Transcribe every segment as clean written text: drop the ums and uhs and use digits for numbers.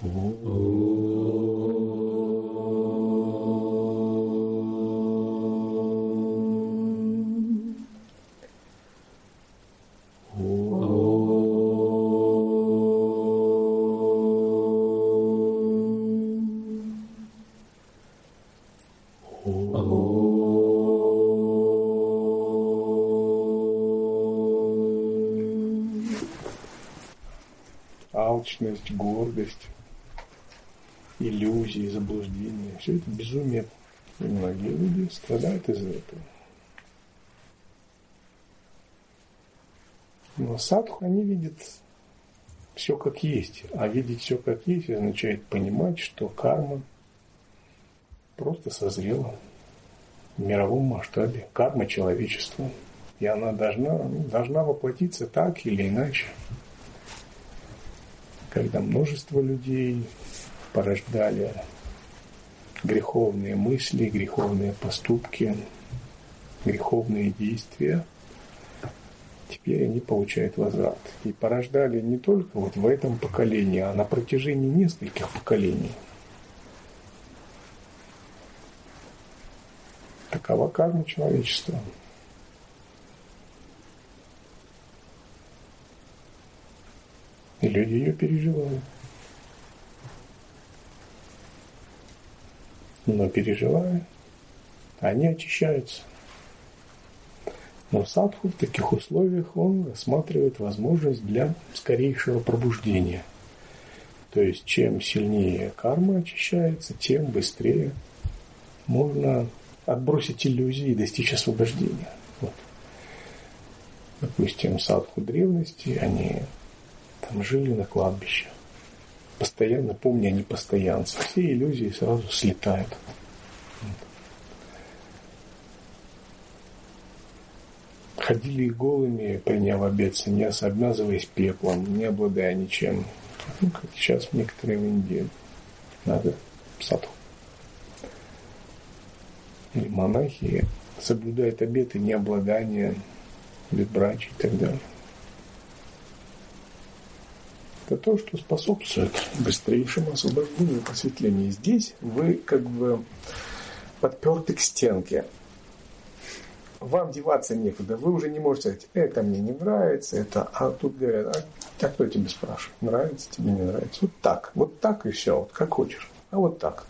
Алчность, гордость, иллюзии, заблуждения. Все это безумие. И многие люди страдают из-за этого. Но садху, они видят все как есть. А видеть все как есть означает понимать, что карма просто созрела в мировом масштабе. Карма человечества. И она должна воплотиться так или иначе. Когда множество людей порождали греховные мысли, греховные поступки, греховные действия, теперь они получают возврат. И порождали не только вот в этом поколении, а на протяжении нескольких поколений. Такова карма человечества. И люди ее переживают. Но переживая, они очищаются. Но садху в таких условиях он рассматривает возможность для скорейшего пробуждения. То есть чем сильнее карма очищается, тем быстрее можно отбросить иллюзии и достичь освобождения. Вот. Допустим, садху древности, они там жили на кладбище. Постоянно помня о непостоянстве. Все иллюзии сразу слетают. Ходили голыми, приняв обет саньяса, обмазываясь пеплом, не обладая ничем. Как сейчас некоторые в Индии. Надо садху. Или монахи соблюдают обеты необладания, безбрачия и так далее. Это то, что способствует быстрейшему освобождению и просветлению. Здесь вы как бы подперты к стенке. Вам деваться некуда. Вы уже не можете сказать, это мне не нравится, это... А тут говорят, а кто тебе спрашивает? Нравится тебе, не нравится? Вот так и все, вот как хочешь. А вот так.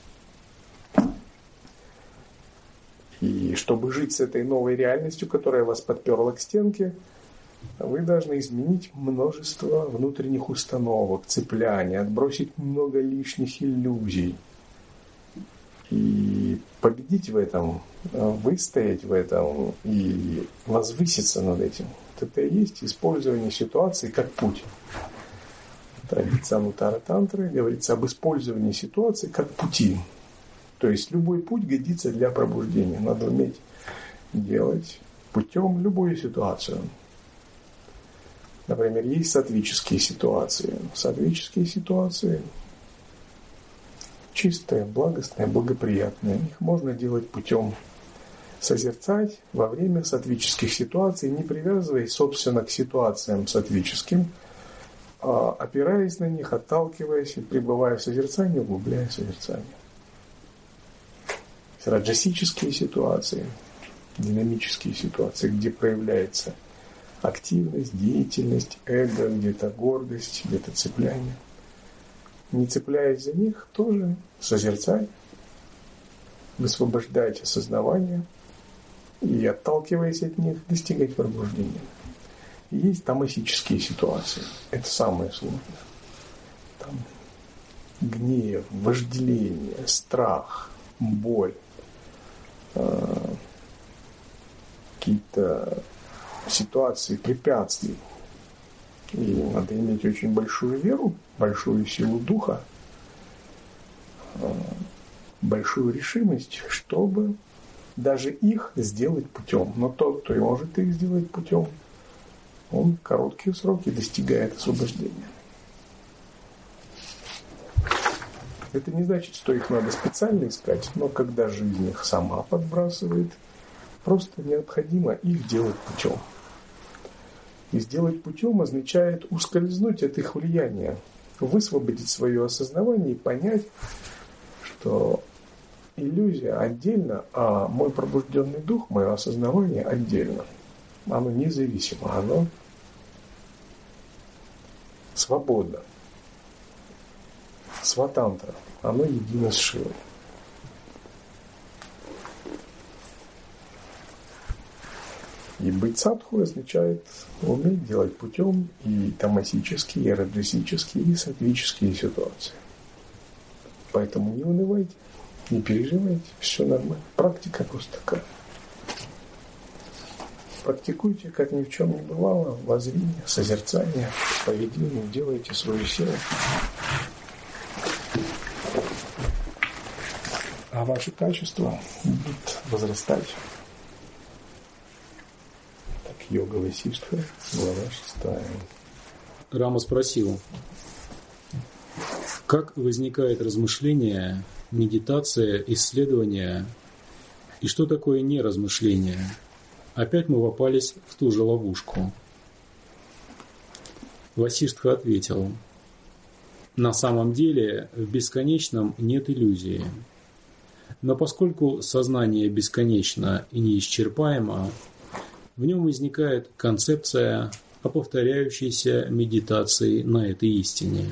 И чтобы жить с этой новой реальностью, которая вас подперла к стенке, вы должны изменить множество внутренних установок, цепляний, отбросить много лишних иллюзий. И победить в этом, выстоять в этом и возвыситься над этим. Вот это и есть использование ситуации как путь. Традиция Анутара Тантры говорится об использовании ситуации как пути. То есть любой путь годится для пробуждения. Надо уметь делать путем любую ситуацию. Например, есть саттвические ситуации. Саттвические ситуации чистые, благостные, благоприятные. Их можно делать путем созерцать во время саттвических ситуаций, не привязываясь, собственно, к ситуациям саттвическим, а опираясь на них, отталкиваясь и пребывая в созерцании, углубляя созерцание. Раджасические ситуации, динамические ситуации, где проявляется активность, деятельность, эго, где-то гордость, где-то цепляние. Не цепляясь за них, тоже созерцай, высвобождать осознавание и, отталкиваясь от них, достигать пробуждения. И есть тамасические ситуации. Это самое сложное. Там гнев, вожделение, страх, боль, какие-то ситуации препятствий. И надо иметь очень большую веру, большую силу духа, большую решимость, чтобы даже их сделать путем. Но тот, кто и может их сделать путем, он в короткие сроки достигает освобождения. Это не значит, что их надо специально искать, но когда жизнь их сама подбрасывает, просто необходимо их делать путем. И сделать путем означает ускользнуть от их влияния, высвободить свое осознавание и понять, что иллюзия отдельно, а мой пробужденный дух, мое осознавание отдельно. Оно независимо, оно свободно. Сватантра, оно едино с Шивой. И быть садху означает уметь делать путем и тамасические, и раджасические, и сатвические ситуации. Поэтому не унывайте, не переживайте, все нормально. Практика просто такая. Практикуйте, как ни в чем не бывало, воззрение, созерцание, поведение, делайте свою силу. А ваши качества будут возрастать. Йога Васиштха, глава 6. Рама спросил, как возникает размышление, медитация, исследование, и что такое неразмышление? Опять мы попались в ту же ловушку. Васиштха ответил, на самом деле в бесконечном нет иллюзии. Но поскольку сознание бесконечно и неисчерпаемо, в нем возникает концепция о повторяющейся медитации на этой истине.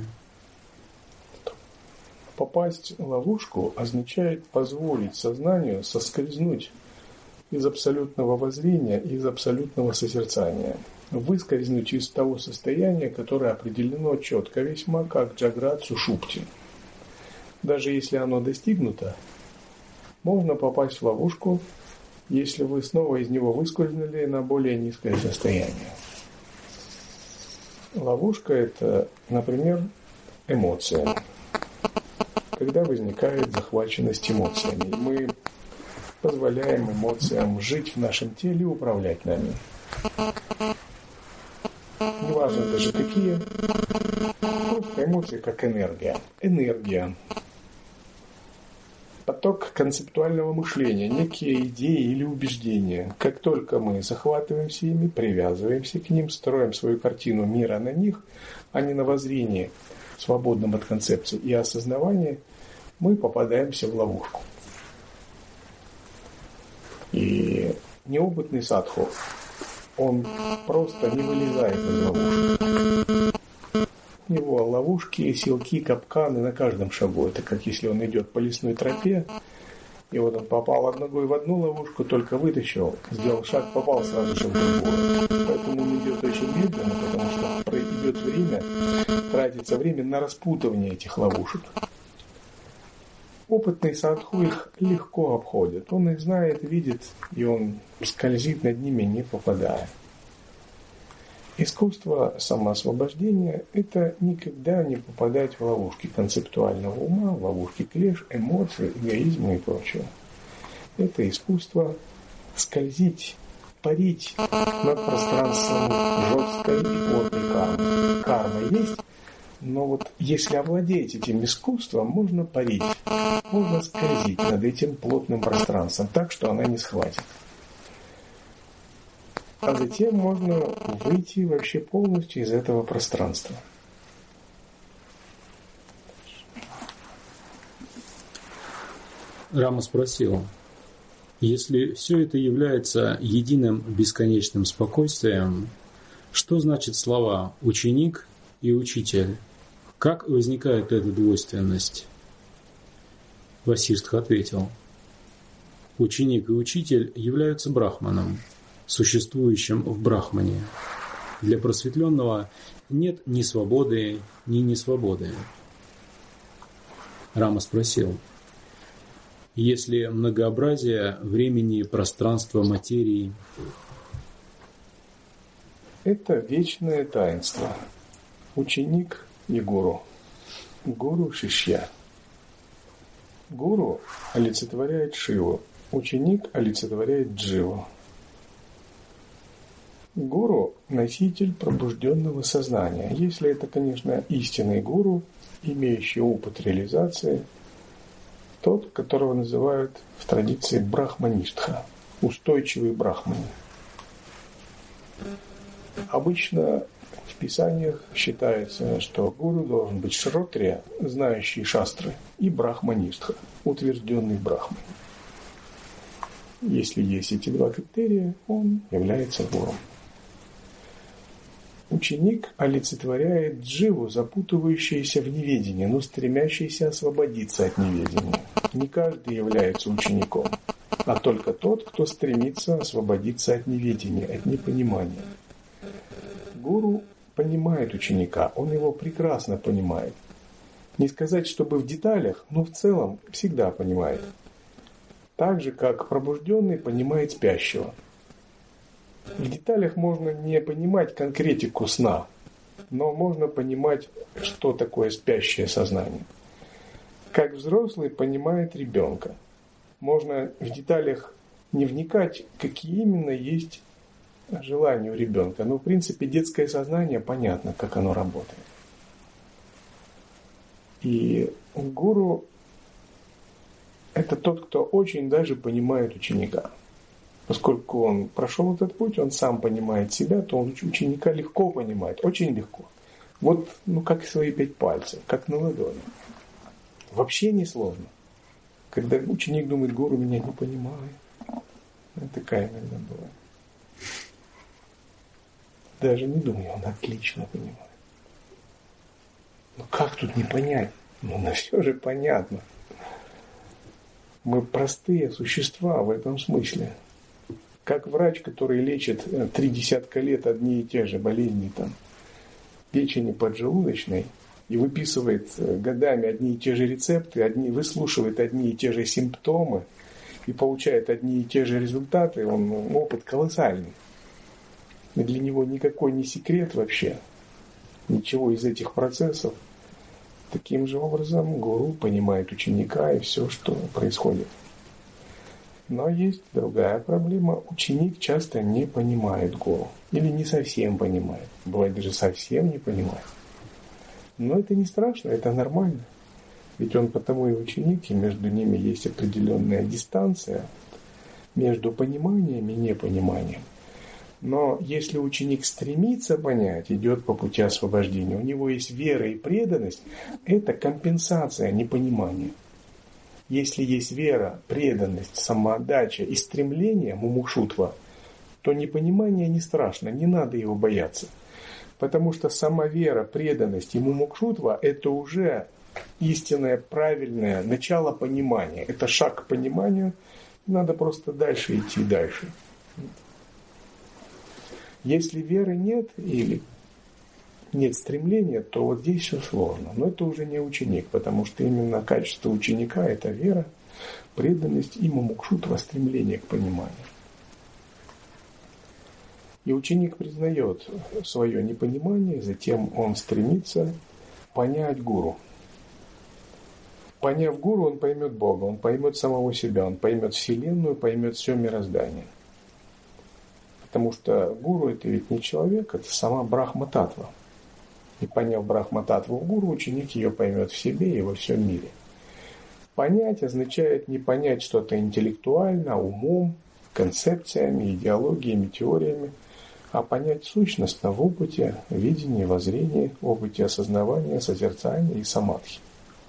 Попасть в ловушку означает позволить сознанию соскользнуть из абсолютного воззрения, из абсолютного созерцания, выскользнуть из того состояния, которое определено четко весьма как джаграт сушупти. Даже если оно достигнуто, можно попасть в ловушку, если вы снова из него выскользнули на более низкое состояние. Ловушка – это, например, эмоция. Когда возникает захваченность эмоциями, мы позволяем эмоциям жить в нашем теле и управлять нами. Неважно даже какие, просто эмоции как энергия. Энергия. Поток концептуального мышления, некие идеи или убеждения. Как только мы захватываемся ими, привязываемся к ним, строим свою картину мира на них, а не на воззрении, свободном от концепции и осознавания, мы попадаемся в ловушку. И неопытный садху, он просто не вылезает из ловушки. У него ловушки, силки, капканы на каждом шагу. Это как если он идет по лесной тропе, и вот он попал ногой в одну ловушку, только вытащил, сделал шаг, попал сразу же в другую. Поэтому он идет очень медленно, потому что идет время, тратится время на распутывание этих ловушек. Опытный садху их легко обходит. Он их знает, видит, и он скользит над ними, не попадая. Искусство самоосвобождения – это никогда не попадать в ловушки концептуального ума, в ловушки клеш, эмоций, эгоизма и прочего. Это искусство скользить, парить над пространством жесткой и плотной кармы. Карма есть, но вот если овладеть этим искусством, можно парить, можно скользить над этим плотным пространством так, что она не схватит. А затем можно выйти вообще полностью из этого пространства. Рама спросил, если все это является единым бесконечным спокойствием, что значит слова «ученик» и «учитель»? Как возникает эта двойственность? Васиштха ответил, ученик и учитель являются брахманом, существующим в брахмане. Для просветленного нет ни свободы, ни несвободы. Рама спросил, если многообразие времени, пространства, материи? Это вечное таинство. Ученик и гуру. Гуру шишья. Гуру олицетворяет Шиву. Ученик олицетворяет Дживу. Гуру – носитель пробужденного сознания. Если это, конечно, истинный гуру, имеющий опыт реализации, тот, которого называют в традиции брахмаништха, устойчивый брахман. Обычно В Писаниях считается, что гуру должен быть шротрия, знающий шастры, и брахманистха, утвержденный брахмой. Если есть эти два критерия, он является гуру. Ученик олицетворяет дживу, запутывающуюся в неведении, но стремящийся освободиться от неведения. Не каждый является учеником, а только тот, кто стремится освободиться от неведения, от непонимания. Гуру понимает ученика, он его прекрасно понимает. Не сказать, чтобы в деталях, но в целом всегда понимает. Так же, как пробужденный понимает спящего. В деталях можно не понимать конкретику сна, но можно понимать, что такое спящее сознание. Как взрослый понимает ребенка. Можно в деталях не вникать, какие именно есть желания у ребенка. Но в принципе детское сознание понятно, как оно работает. И гуру – это тот, кто очень даже понимает ученика. Поскольку он прошел этот путь, он сам понимает себя, то он ученика легко понимает, очень легко. Вот, как свои 5 пальцев, как на ладони. Вообще не сложно. Когда ученик думает, гуру меня не понимает. Такая иногда бывает. Даже не думаю, он отлично понимает. Как тут не понять? Но все же понятно. Мы простые существа в этом смысле. Как врач, который лечит 30 лет одни и те же болезни, печени поджелудочной, и выписывает годами одни и те же рецепты, выслушивает одни и те же симптомы, и получает одни и те же результаты, опыт колоссальный. И для него никакой не секрет вообще, ничего из этих процессов. Таким же образом гуру понимает ученика и все, что происходит. Но есть другая проблема. Ученик часто не понимает гуру. Или не совсем понимает. Бывает, даже совсем не понимает. Но это не страшно, это нормально. Ведь он потому и ученик, и между ними есть определенная дистанция между пониманием и непониманием. Но если ученик стремится понять, идет по пути освобождения, у него есть вера и преданность, это компенсация непонимания. Если есть вера, преданность, самоотдача и стремление, мумукшутва, то непонимание не страшно, не надо его бояться. Потому что сама вера, преданность и мумукшутва – это уже истинное, правильное начало понимания. Это шаг к пониманию, надо просто дальше идти дальше. Если веры нет или нет стремления, то вот здесь все сложно. Но это уже не ученик, потому что именно качество ученика – это вера, преданность и мумукшутва, стремление к пониманию. И ученик признает свое непонимание, затем он стремится понять гуру. Поняв гуру, он поймет Бога, он поймет самого себя, он поймет Вселенную, поймет все мироздание. Потому что гуру – это ведь не человек, это сама Брахма-татва. И поняв Брахма-татву в гуру, ученик ее поймет в себе и во всем мире. Понять означает не понять что-то интеллектуально, умом, концепциями, идеологиями, теориями, а понять сущностно в опыте, видении, воззрении, опыте осознавания, созерцания и самадхи.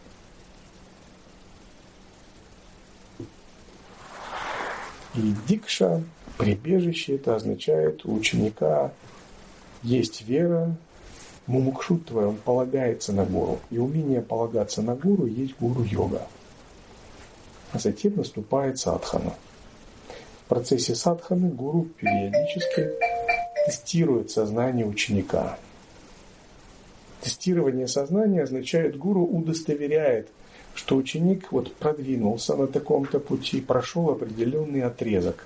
И дикша, прибежище, это означает, у ученика есть вера, мумукшутва, он полагается на гуру. И умение полагаться на гуру есть гуру-йога. А затем наступает садхана. В процессе садханы гуру периодически тестирует сознание ученика. Тестирование сознания означает, гуру удостоверяет, что ученик продвинулся на таком-то пути, прошел определенный отрезок.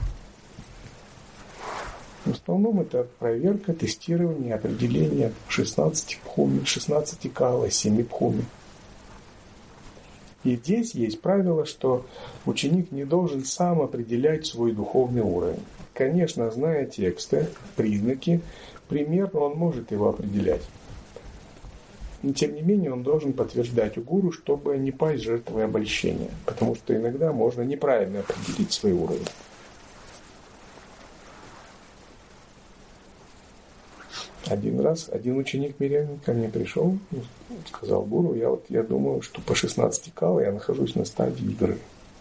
В основном это проверка, тестирование, определение 16 пхуми, 16 кала, 7 пхуми. И здесь есть правило, что ученик не должен сам определять свой духовный уровень. Конечно, зная тексты, признаки, примерно он может его определять. Но тем не менее он должен подтверждать у гуру, чтобы не пасть жертвой обольщения. Потому что иногда можно неправильно определить свой уровень. Один раз один ученик мирянин ко мне пришел, сказал: гуру, я думаю, что по 16 кал я нахожусь на стадии игры.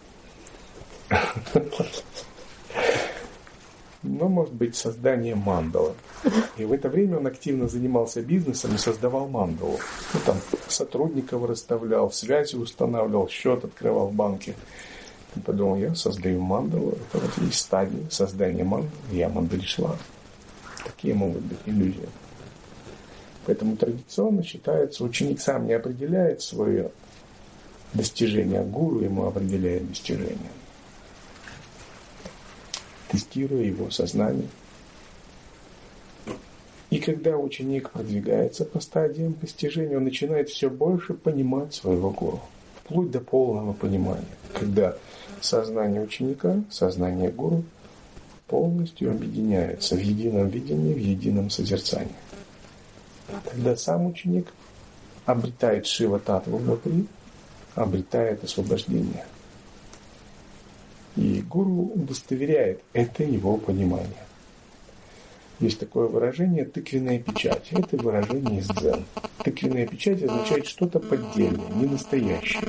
Но, может быть, создание мандалы. И в это время он активно занимался бизнесом и создавал мандалу. Там сотрудников расставлял, связи устанавливал, счет открывал в банке. И подумал: я создаю мандалу. Это вот есть стадия создания мандалы. Я мандалишвар. Такие могут быть иллюзии. Поэтому традиционно считается, ученик сам не определяет свое достижение, а гуру ему определяет достижение, тестируя его сознание. И когда ученик продвигается по стадиям постижения, он начинает все больше понимать своего гуру, вплоть до полного понимания, когда сознание ученика, сознание гуру полностью объединяются в едином видении, в едином созерцании. Тогда сам ученик обретает шива-татву внутри, обретает освобождение. И гуру удостоверяет это его понимание. Есть такое выражение «тыквенная печать». Это выражение из дзен. Тыквенная печать означает что-то поддельное, не настоящее.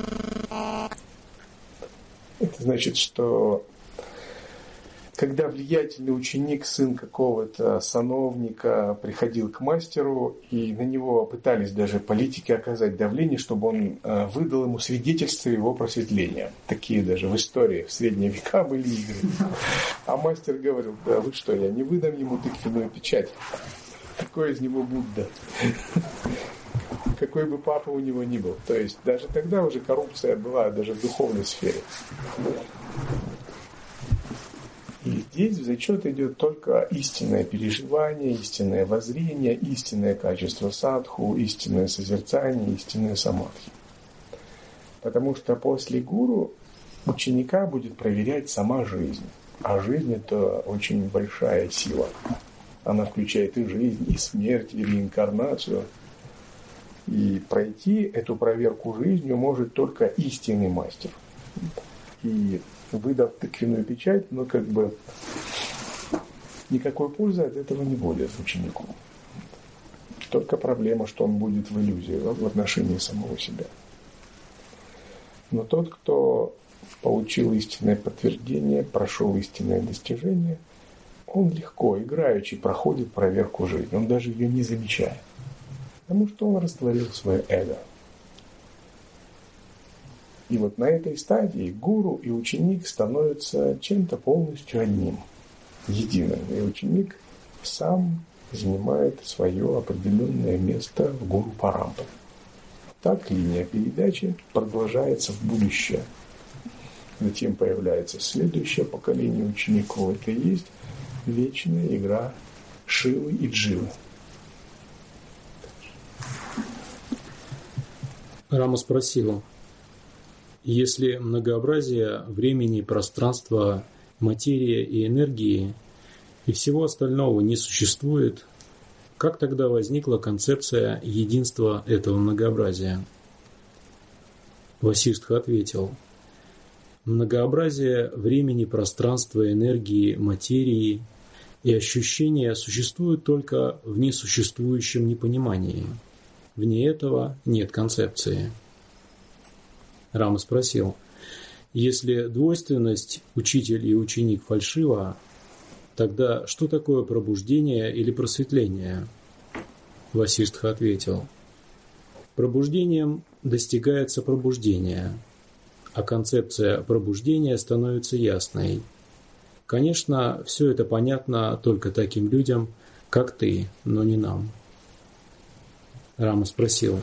Это значит, что когда влиятельный ученик, сын какого-то сановника, приходил к мастеру, и на него пытались даже политики оказать давление, чтобы он выдал ему свидетельство его просветления. Такие даже в истории, в средние века были игры. А мастер говорил: да вы что, я не выдам ему тыквенную печать. Какой из него Будда? Какой бы папа у него ни был. То есть даже тогда уже коррупция была даже в духовной сфере. И здесь в зачет идет только истинное переживание, истинное воззрение, истинное качество садху, истинное созерцание, истинное самадхи. Потому что после гуру ученика будет проверять сама жизнь. А жизнь – это очень большая сила. Она включает и жизнь, и смерть, и реинкарнацию. И пройти эту проверку жизнью может только истинный мастер. И выдав тыквенную печать, но как бы никакой пользы от этого не будет ученику. Только проблема, что он будет в иллюзии, в отношении самого себя. Но тот, кто получил истинное подтверждение, прошел истинное достижение, он легко, играючи, проходит проверку жизни. Он даже ее не замечает. Потому что он растворил свое эго. И вот на этой стадии гуру и ученик становятся чем-то полностью одним, единым. И ученик сам занимает свое определенное место в гуру парампаре. Так линия передачи продолжается в будущее. Затем появляется следующее поколение учеников. Это и есть вечная игра Шивы и Дживы. Рама спросил: если многообразие времени, пространства, материи и энергии и всего остального не существует, как тогда возникла концепция единства этого многообразия? Васиштха ответил: многообразие времени, пространства, энергии, материи и ощущения существует только в несуществующем непонимании. Вне этого нет концепции. Рама спросил: если двойственность учитель и ученик фальшива, тогда что такое пробуждение или просветление? Васиштха ответил: пробуждением достигается пробуждение, а концепция пробуждения становится ясной. Конечно, все это понятно только таким людям, как ты, но не нам. Рама спросил: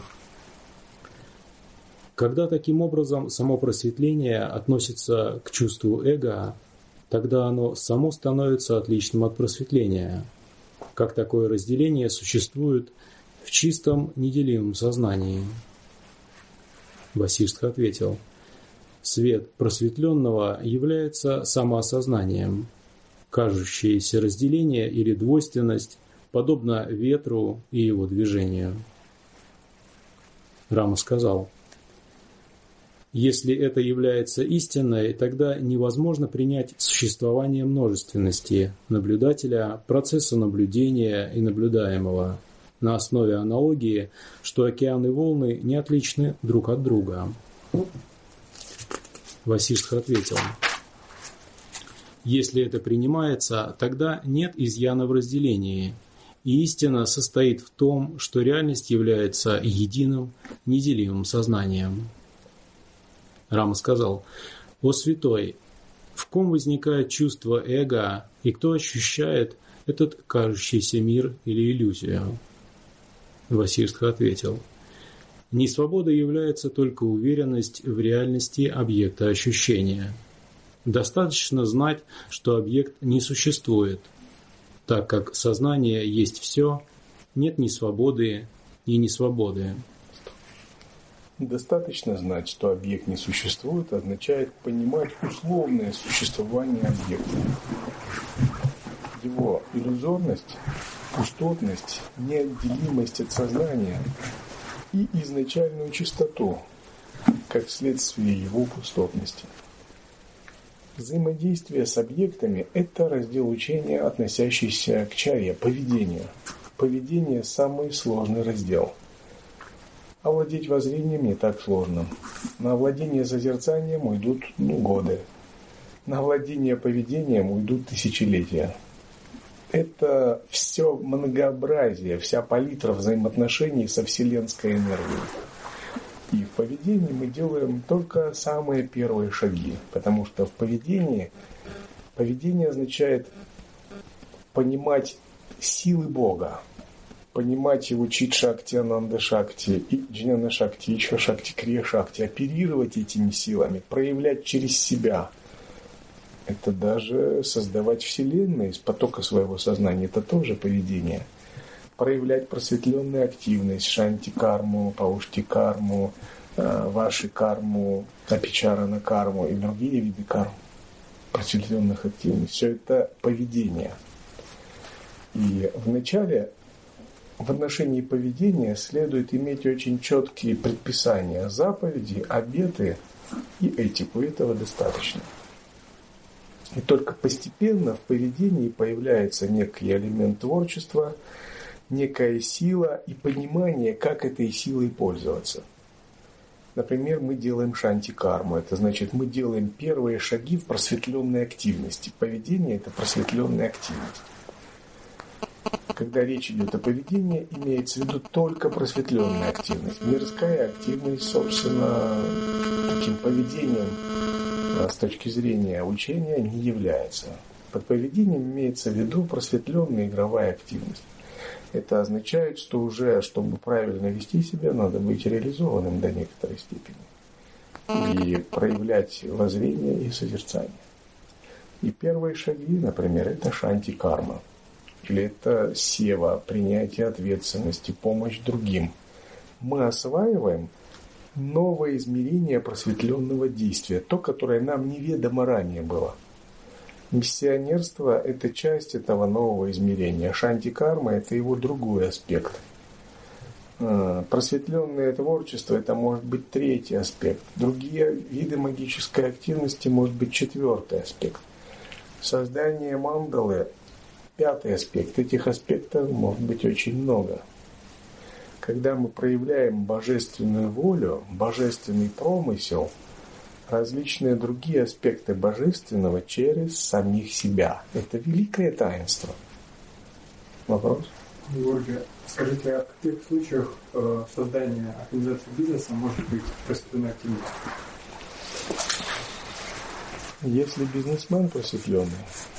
когда таким образом само просветление относится к чувству эго, тогда оно само становится отличным от просветления. Как такое разделение существует в чистом неделимом сознании? Васиштха ответил: свет просветленного является самоосознанием. Кажущееся разделение или двойственность подобно ветру и его движению. Рама сказал: Если это является истиной, тогда невозможно принять существование множественности наблюдателя, процесса наблюдения и наблюдаемого на основе аналогии, что океан и волны не отличны друг от друга. Васиштха ответил: если это принимается, тогда нет изъяна в разделении, и истина состоит в том, что реальность является единым, неделимым сознанием. Рама сказал: «О святой, в ком возникает чувство эго, и кто ощущает этот кажущийся мир или иллюзию?» Васиштха ответил: «Несвобода является только уверенность в реальности объекта ощущения. Достаточно знать, что объект не существует. Так как сознание есть все, нет ни свободы, ни несвободы». Достаточно знать, что объект не существует, означает понимать условное существование объекта. Его иллюзорность, пустотность, неотделимость от сознания и изначальную чистоту, как следствие его пустотности. Взаимодействие с объектами – это раздел учения, относящийся к чарье, поведению. Поведение – самый сложный раздел. Овладеть воззрением не так сложно. На овладение созерцанием уйдут годы. На овладение поведением уйдут тысячелетия. Это все многообразие, вся палитра взаимоотношений со вселенской энергией. И в поведении мы делаем только самые первые шаги, потому что в поведение означает понимать силы Бога, понимать его чит-шакти, ананда-шакти, и джняна-шакти, ичва-шакти, крия-шакти, оперировать этими силами, проявлять через себя. Это даже создавать вселенную из потока своего сознания, это тоже поведение. Проявлять просветленную активность, шанти-карму, паушти-карму, ваши-карму, апичарана-карму и другие виды карм, просветленных активностей. Все это поведение. И вначале в отношении поведения следует иметь очень четкие предписания, заповеди, обеты и этику. Этого достаточно. И только постепенно в поведении появляется некий элемент творчества, некая сила и понимание, как этой силой пользоваться. Например, мы делаем шанти-карму. Это значит, мы делаем первые шаги в просветленной активности. Поведение – это просветленная активность. Когда речь идет о поведении, имеется в виду только просветленная активность. Мирская активность, собственно, таким поведением с точки зрения учения не является. Под поведением имеется в виду просветленная игровая активность. Это означает, что уже, чтобы правильно вести себя, надо быть реализованным до некоторой степени и проявлять воззрение и созерцание. И первые шаги, например, это шанти-карма. Или это сева, принятие ответственности, помощь другим. Мы осваиваем новое измерение просветленного действия, то, которое нам неведомо ранее было. Миссионерство – это часть этого нового измерения. Шанти-карма – это его другой аспект. Просветленное творчество – это может быть третий аспект. Другие виды магической активности может быть четвертый аспект. Создание мандалы – пятый аспект. Этих аспектов может быть очень много. Когда мы проявляем божественную волю, божественный промысел, различные другие аспекты божественного через самих себя. Это великое таинство. Вопрос? Георгий, скажите, а в каких случаях создание организации бизнеса может быть просветленной активностью? Если бизнесмен просветленный,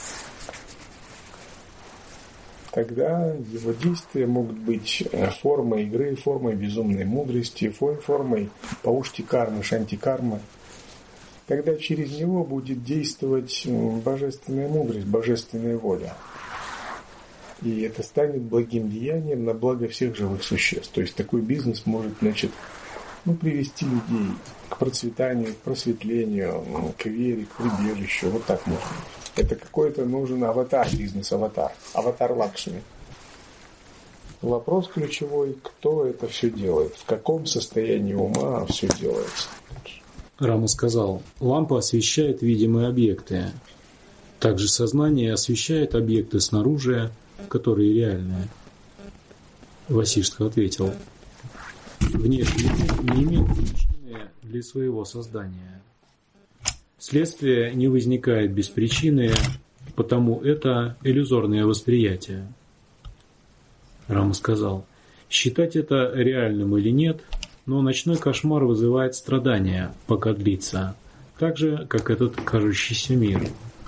тогда его действия могут быть формой игры, формой безумной мудрости, формой паушти-кармы, шанти-кармы. Тогда через него будет действовать божественная мудрость, божественная воля. И это станет благим деянием на благо всех живых существ. То есть такой бизнес может, привести людей к процветанию, к просветлению, к вере, к прибежищу. Вот так можно. Это какой-то нужен аватар, бизнес-аватар. Аватар Лакшми. Вопрос ключевой, кто это все делает, в каком состоянии ума все делается. Рама сказал, лампа освещает видимые объекты. Также сознание освещает объекты снаружи, которые реальные. Васиштха ответил, внешний мир не имеет причины для своего создания. Следствие не возникает без причины, потому это иллюзорное восприятие. Рама сказал, считать это реальным или нет, но ночной кошмар вызывает страдания, пока длится, так же, как этот кажущийся мир.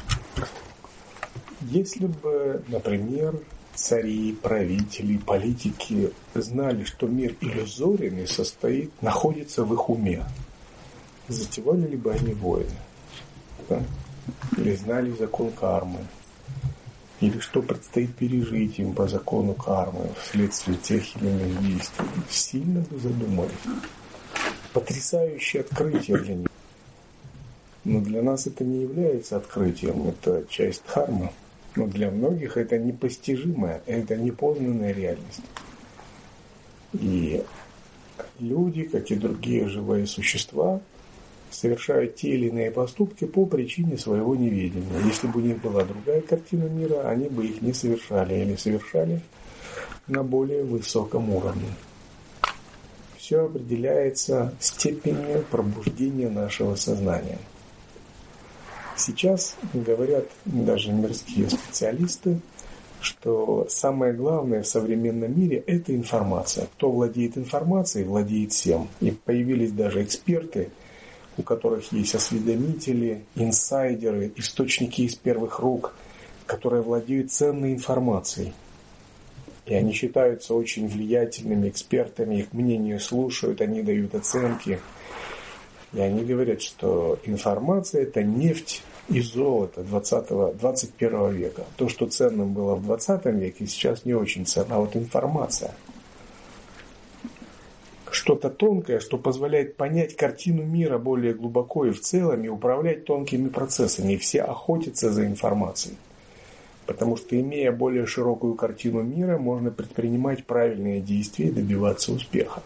Если бы, например, цари, правители, политики знали, что мир иллюзорен и находится в их уме, затевали ли бы они войны? Да? Или знали закон кармы? Или что предстоит пережить им по закону кармы вследствие тех или иных действий? Сильно бы задумались. Потрясающее открытие для них. Но для нас это не является открытием, это часть дхармы. Но для многих это непостижимая, это непознанная реальность. И люди, как и другие живые существа, совершают те или иные поступки по причине своего неведения. Если бы у них была другая картина мира, они бы их не совершали или совершали на более высоком уровне. Все определяется степенью пробуждения нашего сознания. Сейчас говорят даже мирские специалисты, что самое главное в современном мире – это информация. Кто владеет информацией, владеет всем. И появились даже эксперты, у которых есть осведомители, инсайдеры, источники из первых рук, которые владеют ценной информацией. И они считаются очень влиятельными экспертами, их мнение слушают, они дают оценки. И они говорят, что информация – это нефть и золото 21 века. То, что ценным было в 20 веке, сейчас не очень ценно. А вот информация – что-то тонкое, что позволяет понять картину мира более глубоко и в целом, и управлять тонкими процессами. И все охотятся за информацией. Потому что, имея более широкую картину мира, можно предпринимать правильные действия и добиваться успеха.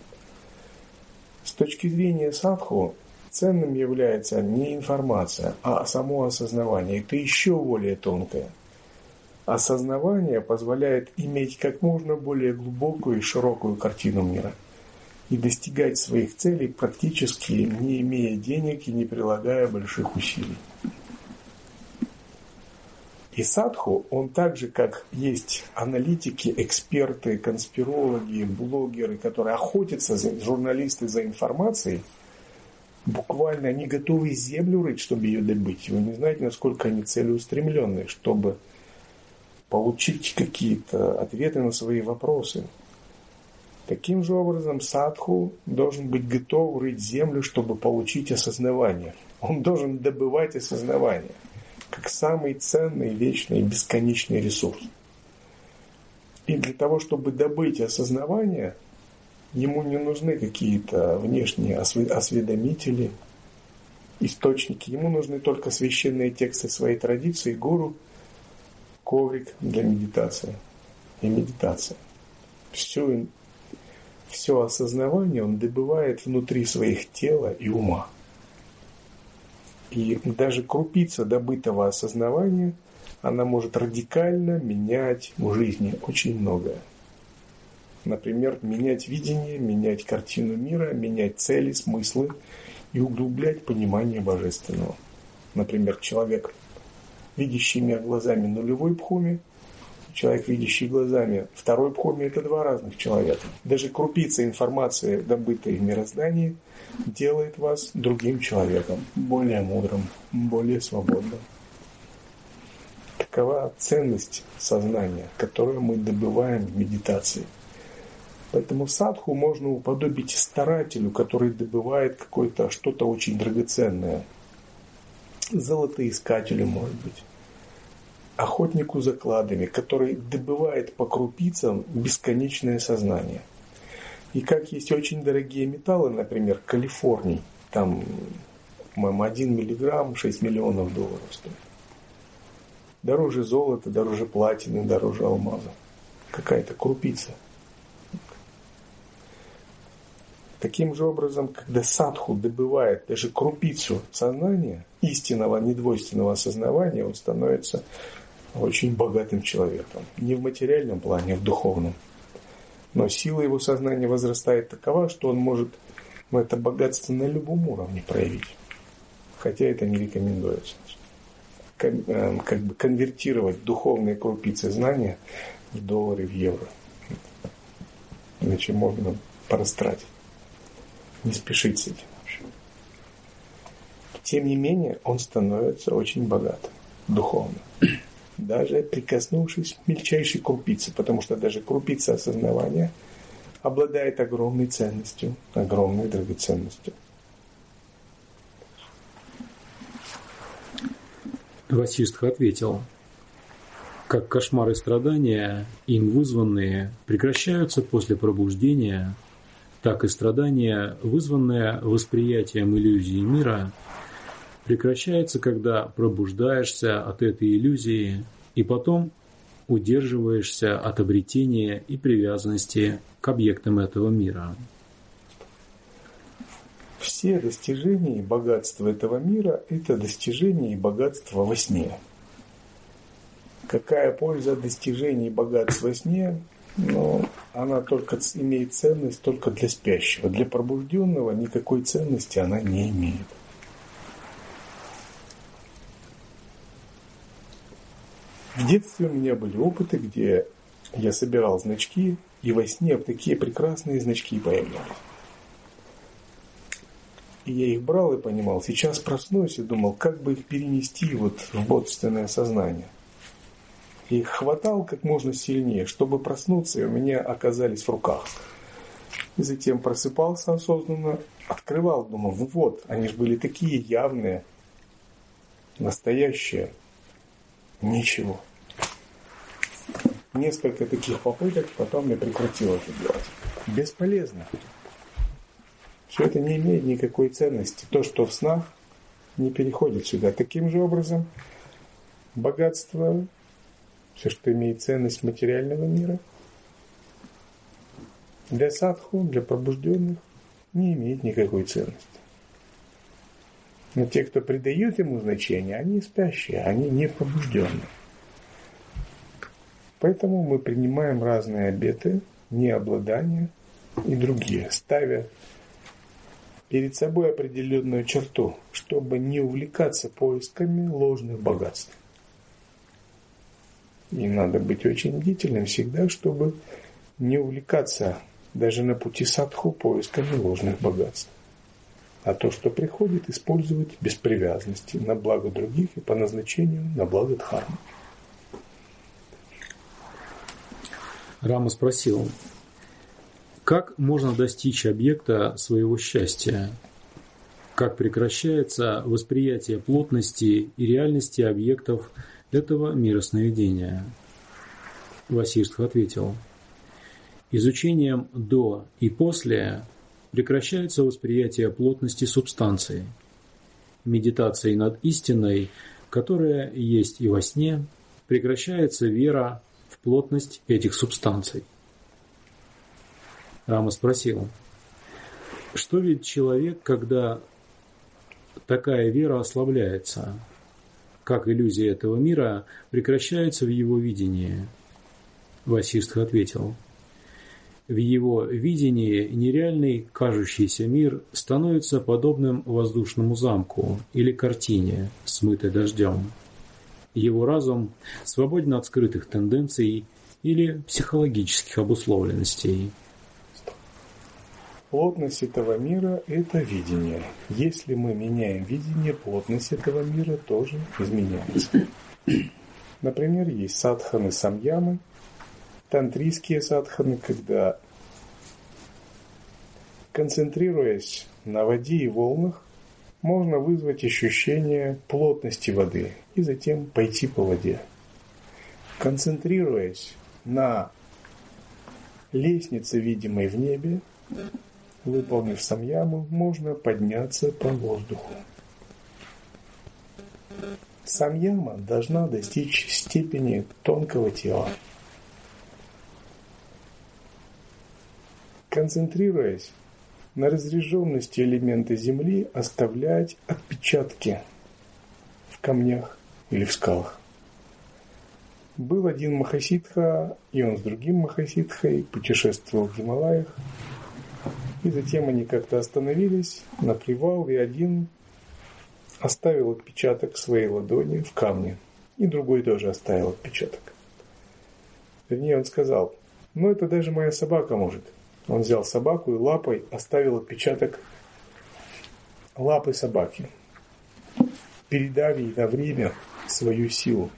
С точки зрения садху, ценным является не информация, а само осознавание. Это еще более тонкое. Осознавание позволяет иметь как можно более глубокую и широкую картину мира и достигать своих целей практически не имея денег и не прилагая больших усилий. И садху, он так же, как есть аналитики, эксперты, конспирологи, блогеры, которые охотятся, журналисты за информацией, буквально они готовы землю рыть, чтобы ее добыть. Вы не знаете, насколько они целеустремленные, чтобы получить какие-то ответы на свои вопросы. Таким же образом, садху должен быть готов рыть землю, чтобы получить осознавание. Он должен добывать осознавание, как самый ценный, вечный, бесконечный ресурс. И для того, чтобы добыть осознавание, ему не нужны какие-то внешние осведомители, источники. Ему нужны только священные тексты своей традиции, гуру, коврик для медитации и медитация. Все осознавание он добывает внутри своих тела и ума. И даже крупица добытого осознавания, она может радикально менять в жизни очень многое. Например, менять видение, менять картину мира, менять цели, смыслы и углублять понимание божественного. Например, человек, видящий мир глазами нулевой бхуми, человек, видящий глазами второй бхуми, это два разных человека. Даже крупица информации, добытой в мироздании, делает вас другим человеком, более мудрым, более свободным. Такова ценность сознания, которую мы добываем в медитации. Поэтому садху можно уподобить старателю, который добывает какое-то что-то очень драгоценное. Золотоискателю, может быть. Охотнику за кладами, который добывает по крупицам бесконечное сознание. И как есть очень дорогие металлы, например, калифорний, там, по-моему, 1 миллиграмм 6 миллионов долларов стоит. Дороже золота, дороже платины, дороже алмаза. Какая-то крупица. Таким же образом, когда садху добывает даже крупицу сознания, истинного, недвойственного осознавания, он становится очень богатым человеком. Не в материальном плане, а в духовном. Но сила его сознания возрастает такова, что он может это богатство на любом уровне проявить. Хотя это не рекомендуется. Как бы конвертировать духовные крупицы знания в доллары, в евро. Иначе можно порастратить. Не спешить с этим вообще. Тем не менее, он становится очень богатым духовно. Даже прикоснувшись к мельчайшей крупице, потому что даже крупица осознавания обладает огромной ценностью, огромной драгоценностью. Васиштха ответил: как кошмары и страдания, им вызванные, прекращаются после пробуждения, так и страдания, вызванные восприятием иллюзии мира, прекращается, когда пробуждаешься от этой иллюзии и потом удерживаешься от обретения и привязанности к объектам этого мира. Все достижения и богатства этого мира – это достижения и богатства во сне. Какая польза от достижений и богатств во сне? Она только имеет ценность только для спящего. Для пробужденного никакой ценности она не имеет. В детстве у меня были опыты, где я собирал значки, и во сне такие прекрасные значки появлялись. И я их брал и понимал, сейчас проснусь и думал, как бы их перенести в бодственное сознание. И их хватал как можно сильнее, чтобы проснуться, и у меня оказались в руках. И затем просыпался осознанно, открывал, думал, вот, они же были такие явные, настоящие. Ничего. Несколько таких попыток, потом я прекратил это делать. Бесполезно. Все это не имеет никакой ценности. То, что в снах, не переходит сюда. Таким же образом, богатство, все, что имеет ценность материального мира, для садху, для пробужденных, не имеет никакой ценности. Но те, кто придают ему значение, они спящие, они не пробужденные. Поэтому мы принимаем разные обеты, необладания и другие, ставя перед собой определенную черту, чтобы не увлекаться поисками ложных богатств. И надо быть очень бдительным всегда, чтобы не увлекаться даже на пути садху поисками ложных богатств. А то, что приходит, использовать без привязанности на благо других и по назначению на благо дхармы. Рама спросил: как можно достичь объекта своего счастья? Как прекращается восприятие плотности и реальности объектов этого мира сновидения? Васиштха ответил: изучением до и после прекращается восприятие плотности субстанции. Медитацией над истиной, которая есть и во сне, прекращается вера в плотность этих субстанций. Рама спросил: что видит человек, когда такая вера ослабляется? Как иллюзия этого мира прекращается в его видении? Васиштха ответил: в его видении нереальный кажущийся мир становится подобным воздушному замку или картине, смытой дождем. Его разум свободен от скрытых тенденций или психологических обусловленностей. Плотность этого мира – это видение. Если мы меняем видение, плотность этого мира тоже изменяется. Например, есть садханы самьямы, тантрийские садханы, когда, концентрируясь на воде и волнах, можно вызвать ощущение плотности воды и затем пойти по воде. Концентрируясь на лестнице, видимой в небе, выполнив самьяму, можно подняться по воздуху. Самьяма должна достичь степени тонкого тела. Концентрируясь на разряженности элемента Земли оставлять отпечатки в камнях или в скалах. Был один Махасидха, и он с другим Махасидхой путешествовал в Гималаях. И затем они как-то остановились на привал, и один оставил отпечаток своей ладони в камне. И другой тоже оставил отпечаток. Вернее, он сказал: ну это даже моя собака может. Он взял собаку и лапой оставил отпечаток лапы собаки, передав ей на время свою силу.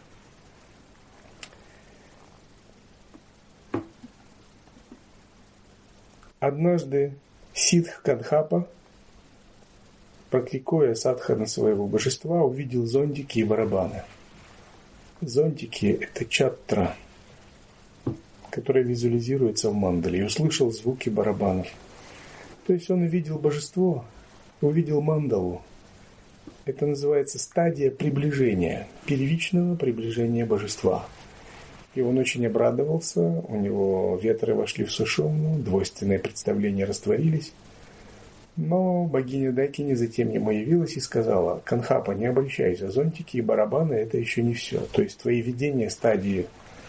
Однажды Сиддх Канхапа, практикуя садхану своего божества, увидел зонтики и барабаны. Зонтики – это чаттра, которая визуализируется в мандале, и услышал звуки барабанов. То есть он увидел божество, увидел мандалу. Это называется стадия приближения, первичного приближения божества. И он очень обрадовался, у него ветры вошли в сушумну, двойственные представления растворились. Но богиня Дакини затем ему явилась и сказала: Канхапа, не обольщайся, зонтики и барабаны – это еще не все. То есть твои видения стадии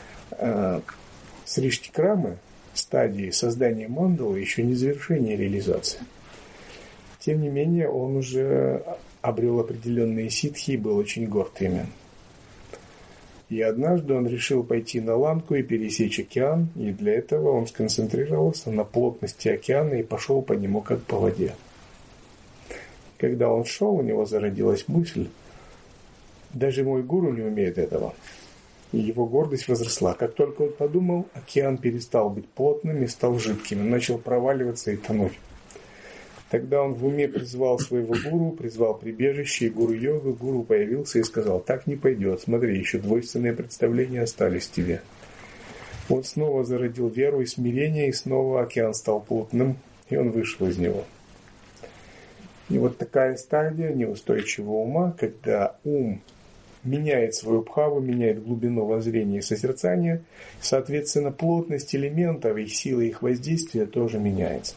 Сриштикрамы, стадии создания мандалы еще не завершение реализации. Тем не менее, он уже обрел определенные ситхи и был очень горд ими. И однажды он решил пойти на Ланку и пересечь океан, и для этого он сконцентрировался на плотности океана и пошел по нему как по воде. Когда он шел, у него зародилась мысль: даже мой гуру не умеет этого. И его гордость возросла. Как только он подумал, океан перестал быть плотным и стал жидким, начал проваливаться и тонуть. Тогда он в уме призвал своего гуру, призвал прибежище и гуру-йогу. Гуру появился и сказал: так не пойдет, смотри, еще двойственные представления остались тебе. Он снова зародил веру и смирение, и снова океан стал плотным, и он вышел из него. И вот такая стадия неустойчивого ума, когда ум меняет свою бхаву, меняет глубину воззрения и созерцания, соответственно, плотность элементов, их сила, их воздействия тоже меняется.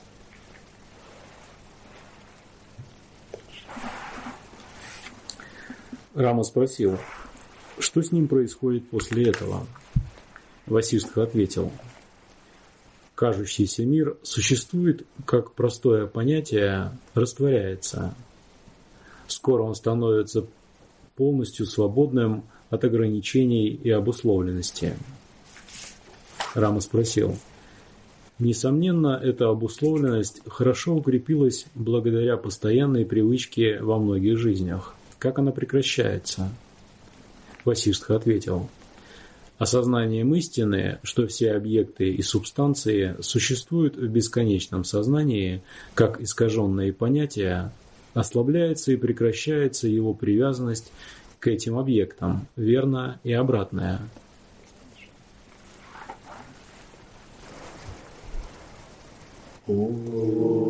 Рама спросил, что с ним происходит после этого. Васиштха ответил: кажущийся мир существует как простое понятие, растворяется. Скоро он становится полностью свободным от ограничений и обусловленности. Рама спросил: несомненно, эта обусловленность хорошо укрепилась благодаря постоянной привычке во многих жизнях. Как она прекращается? Васиштха ответил: осознанием истины, что все объекты и субстанции существуют в бесконечном сознании, как искаженные понятия, ослабляется и прекращается его привязанность к этим объектам, верно и обратное. О